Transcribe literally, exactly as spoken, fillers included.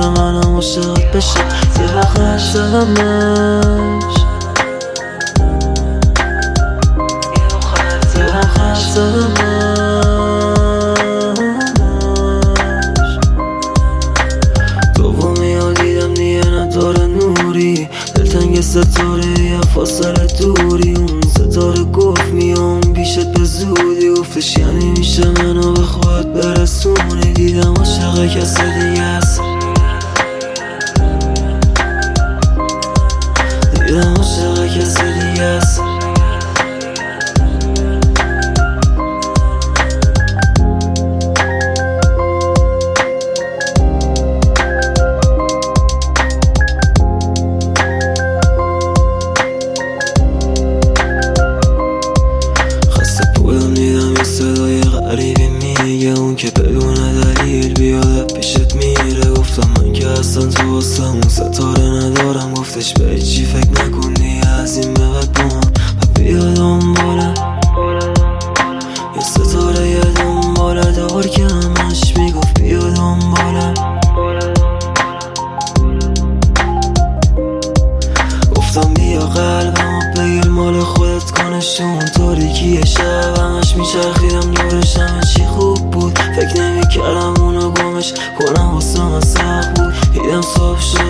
مثل منم عاشقت بشه. یه وقت نشدمش، یه وقت نشدمش. دومی ها دیدم دیگه نداره نوری، دلتنگ ستاره یه فاصله دوری. اون ستاره گفت میام پیشت به زودی، گفتش یعنی میشه منو به خودت برسونی. دیدم عاشق کسی دیگه است، دیدم عاشق کسی دیگه است. صدای غریبی میگه اون که بدون دلیل بیاد پیشت میره. گفتم من که اصلا تو واسه اون ستاره ندارم، گفتش به چی فکر نکنی از این به بعد با من و بیا دنباله. یه ستاره یه دنباله دار که همش میگفت بیا دنباله. گفتم بیا قلبم بگیر مال خودت کنشون. تاریکی شب همش میچرخیدم دورش، همه چی خوب بود. فکر نمی کردم اونو گمش کنم واسه من سخت بود. دیدم صبح شد